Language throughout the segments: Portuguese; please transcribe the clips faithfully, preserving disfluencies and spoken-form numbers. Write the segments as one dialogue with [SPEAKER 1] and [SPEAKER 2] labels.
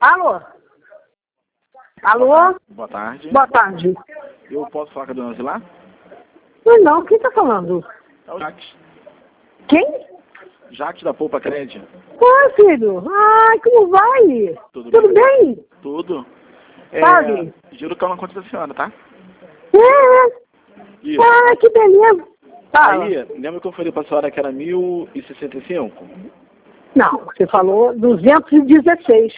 [SPEAKER 1] Alô? Alô?
[SPEAKER 2] Boa tarde.
[SPEAKER 1] Boa tarde.
[SPEAKER 2] Eu posso falar com a dona Zilá?
[SPEAKER 1] Não, não, quem tá falando?
[SPEAKER 2] É o Jaques.
[SPEAKER 1] Quem?
[SPEAKER 2] Jaques da Poupa Crédito.
[SPEAKER 1] Oi, filho. Ai, como vai?
[SPEAKER 2] Tudo,
[SPEAKER 1] Tudo
[SPEAKER 2] bem?
[SPEAKER 1] bem?
[SPEAKER 2] Tudo. É,
[SPEAKER 1] Sabe?
[SPEAKER 2] Giro que é uma conta da senhora, tá?
[SPEAKER 1] É.
[SPEAKER 2] Isso.
[SPEAKER 1] Ai, que beleza. Fala.
[SPEAKER 2] Aí, lembra que eu falei pra senhora que era mil e sessenta e cinco?
[SPEAKER 1] Não, você falou duzentos e dezesseis.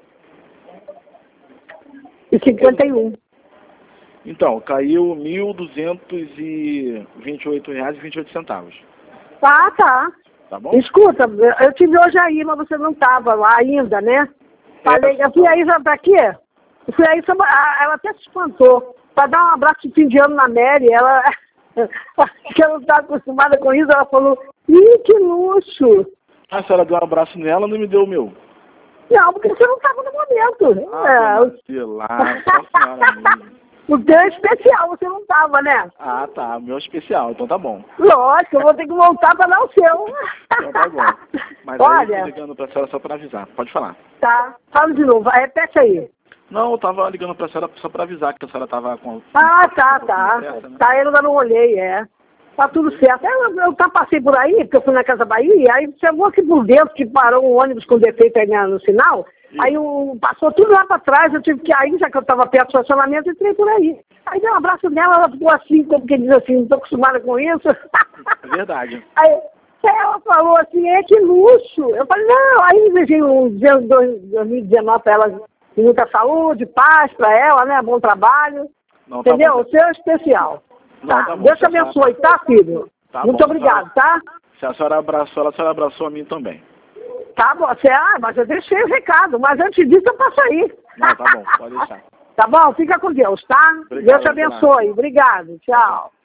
[SPEAKER 1] E cinquenta e um.
[SPEAKER 2] Então, caiu mil duzentos e vinte e oito reais e vinte e oito centavos.
[SPEAKER 1] Tá, tá.
[SPEAKER 2] Tá bom?
[SPEAKER 1] Escuta, eu tive hoje aí, mas você não estava lá ainda, né? Falei, eu fui aí, sabe pra quê? Eu fui aí, sabe, ela até se espantou. Pra dar um abraço de fim de ano na Mary, ela, que ela não está acostumada com isso, ela falou, ih, que luxo.
[SPEAKER 2] A senhora deu um abraço nela, não me deu o meu.
[SPEAKER 1] Não, porque você não estava no momento.
[SPEAKER 2] Ah,
[SPEAKER 1] É,
[SPEAKER 2] dona Zilá, só a senhora mesmo.
[SPEAKER 1] o teu é especial, você não estava, né?
[SPEAKER 2] Ah, tá, o meu é especial, então tá bom.
[SPEAKER 1] Lógico, eu vou ter que voltar para dar o seu.
[SPEAKER 2] Então tá bom. Mas aí eu tô
[SPEAKER 1] Olha,
[SPEAKER 2] ligando pra senhora só pra avisar. Pode falar.
[SPEAKER 1] tá, fala de novo, repete aí.
[SPEAKER 2] Não, eu tava ligando pra senhora só pra avisar que a senhora tava com...
[SPEAKER 1] Ah, tá,
[SPEAKER 2] com
[SPEAKER 1] tá.
[SPEAKER 2] pressa, né?
[SPEAKER 1] Tá, eu ainda não olhei, é. Tá tudo certo. Eu, eu tá, passei por aí, porque eu fui na Casa Bahia, aí chegou aqui por dentro, que parou um ônibus com defeito aí no sinal,
[SPEAKER 2] Isso.
[SPEAKER 1] aí o, passou tudo lá pra trás, eu tive que ir, já que eu tava perto do estacionamento, entrei por aí. Aí dei um abraço nela, ela ficou assim, como que diz assim, não tô acostumada com isso.
[SPEAKER 2] É verdade.
[SPEAKER 1] Aí ela falou assim, é que luxo. Eu falei, não, aí desejei um dois mil e dezenove pra ela, muita saúde, paz pra ela, né, bom trabalho.
[SPEAKER 2] Não, tá
[SPEAKER 1] Entendeu?
[SPEAKER 2] bom.
[SPEAKER 1] O seu é especial.
[SPEAKER 2] Não,
[SPEAKER 1] Tá.
[SPEAKER 2] tá bom.
[SPEAKER 1] Deus te
[SPEAKER 2] Se a senhora-
[SPEAKER 1] abençoe, tá, filho?
[SPEAKER 2] Tá
[SPEAKER 1] Muito
[SPEAKER 2] bom.
[SPEAKER 1] obrigado, tá?
[SPEAKER 2] Se a senhora abraçou ela, a senhora abraçou a mim também.
[SPEAKER 1] Tá bom. Você, ah, mas eu deixei o recado, mas antes disso eu passo aí.
[SPEAKER 2] Não, tá bom, pode deixar.
[SPEAKER 1] Tá bom? Fica com Deus, tá?
[SPEAKER 2] Obrigado,
[SPEAKER 1] Deus te
[SPEAKER 2] Angela.
[SPEAKER 1] abençoe. Obrigado. Tchau.